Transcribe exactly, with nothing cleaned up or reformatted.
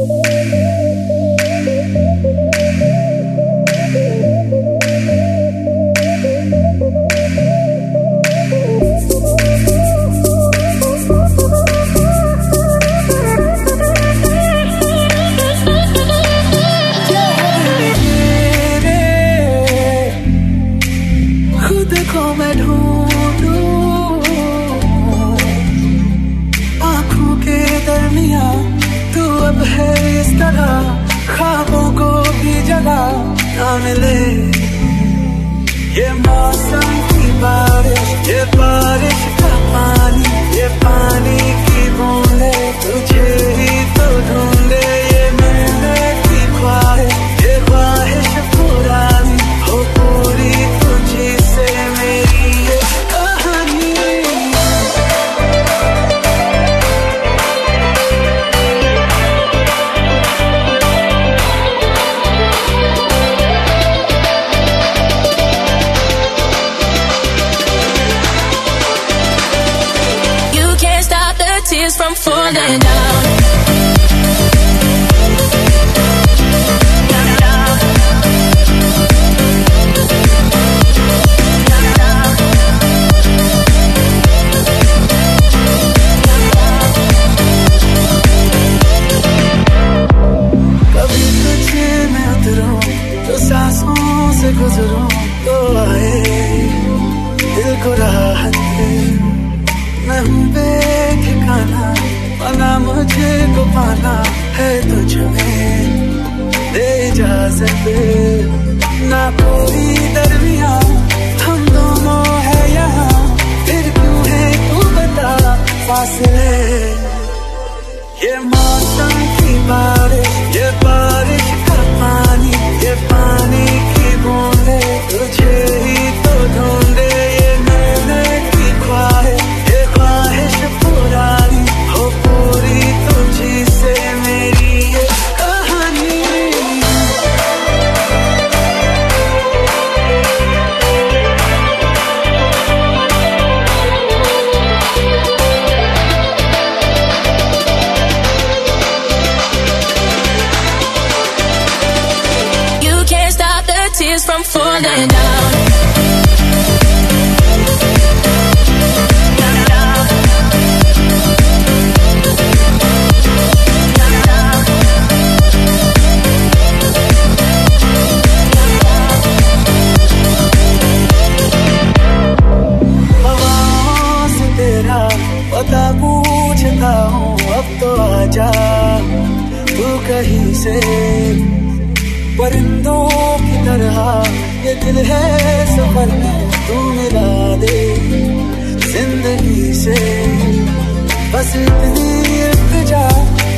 ख्वाबों को भी जगह ना मिले। ये मौसम की बारिश, ये बारिश का पानी, ये पानी की बूंदे तुझे ही तो ढूंढे। ये मिलने की ख्वाहिश, ये ख्वाहिश पुरानी हो पूरी तुझी से मेरी ये कहानी। Tears from falling down. कभी तुझे मैं उतरूं तो सांसों से गुजरूं तो आए दिल को राहत दे। मैं हूँ बेठिकाना, पाना मुझे को पाना है तुझमें, दे इजाज़त ना कोई दरमिया, हम दोनों है यहाँ, फिर क्यों है तू बता फासले। ये मौसम की बारिश, ये बारिश का पानी, ये पानी की बूंदे तुझे ही तो ढूंढे। ये मिलने की ख्वाहिश, ये ख्वाहिश पुरानी हो पूरी तुझी से मेरी ये कहानी। You can't stop the tears from falling down. पता पूछता हूँ अब तो आजा तू कहीं से, परिंदों की तरह ये दिल है सफर में तू मिला दे जिंदगी से। बस इतनी इल्तिजा